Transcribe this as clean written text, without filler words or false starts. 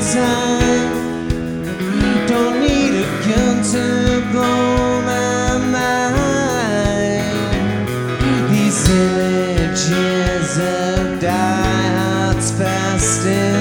time. Don't need a gun to blow my mind. These images of diehards fasting